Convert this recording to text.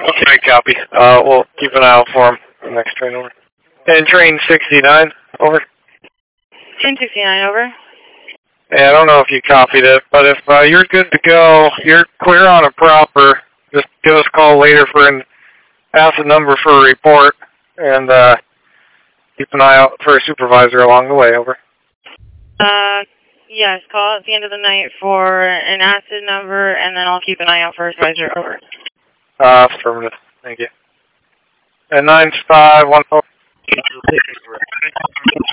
Okay, copy. We'll keep an eye out for him. Next train over. And train 69, over. Train 69, over. Yeah, I don't know if you copied it, but if you're good to go, you're clear on a proper, just give us a call later ask the number for a report, and keep an eye out for a supervisor along the way, over. Yes, call at the end of the night for an acid number, and then I'll keep an eye out for a supervisor, over. Affirmative. Thank you. And 9514.